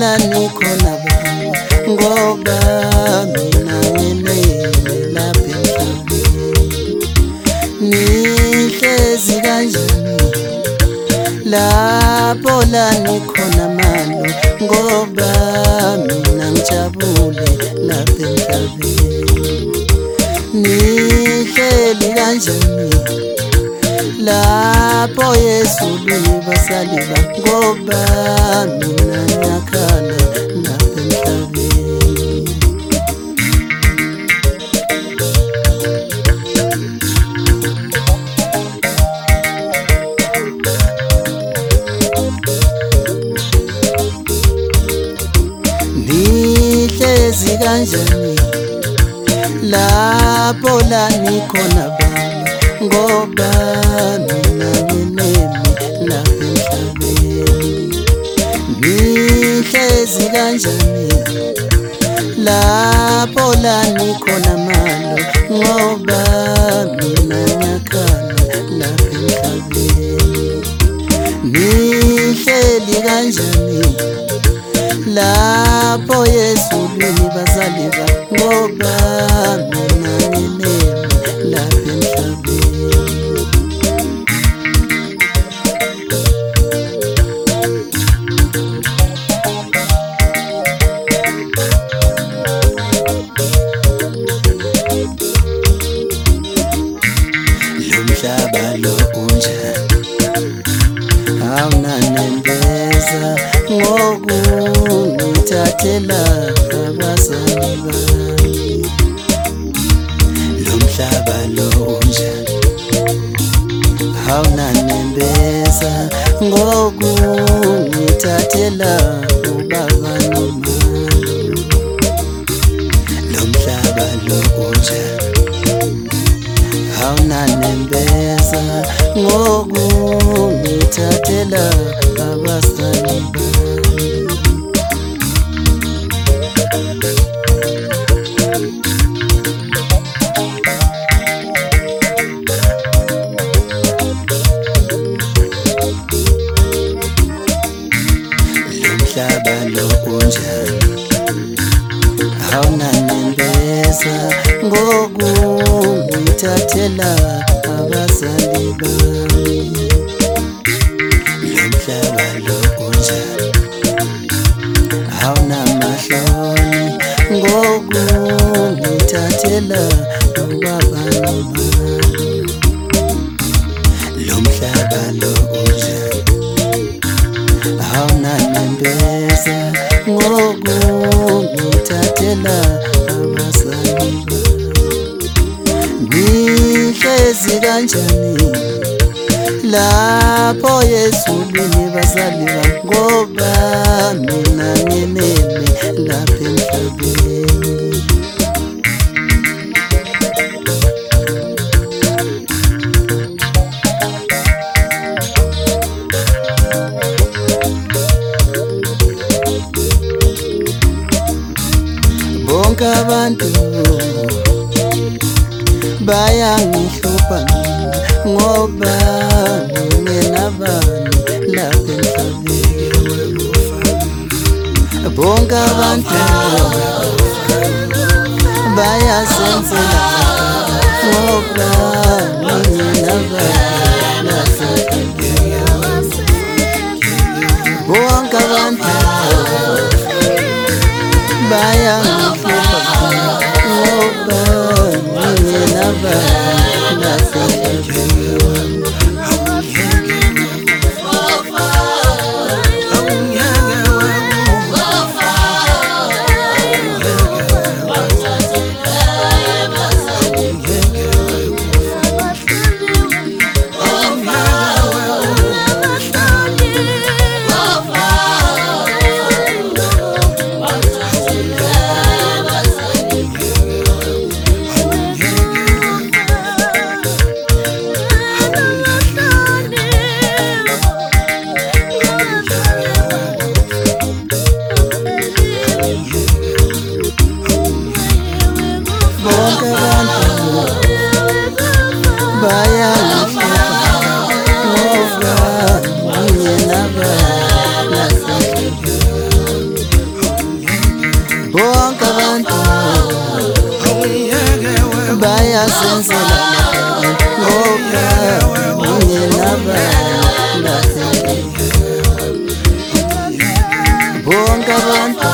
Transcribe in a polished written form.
nikhona baba ngoba mina nginele lapha emhlabeni. Nihlezi kanjani lapho la nikhona malo ngoba mina ngijabule lapha emhlabeni. Nihleli kanjani lapho ezulwini basaliba ngoba mina ngiyakhala lapha emhlabeni. Nihlezi kanjani lapho la nikhona baba ngoba mina nginemi lapha emhlabeni. Nihlezi kanjani lapho la nikhona malo ngoba mina ngiyakhala lapha emhlabeni. Nihleli kanjani lapho ezulwini basaliba ngoba mina nginemi lapha emhlabeni. Lo mhlaba lo unjani awunanembeza ngokungithathela abazali bami. Lo mhlaba lo unjani awunanembeza ngokungithathela ubaba nomama. Lo mhlaba lo unjani awunanembeza ngokungithathela abazali bami. Lo mhlaba lo unjani awunanembeza ngokungithathela abazali bami. Lo mhlaba lo unjani awunamahloni ngokungithathela ubaba nomama. Lo mhlaba lo unjani awunanembeza ngokungithathela abazali bami. Nihlezi kanjani lapho ezulwini basaliba ngoba mina nginemi lapha emhlabeni. Bonke abantu bayangihlupha ngoba ngingenabani lapha emhlabeni. Bonke abantu bayazenzela ngoba ngingenabani lapha emhlabeni. Bonke abantu bayangihlupha ngoba ngingenabani lapha emhlabeni. abantu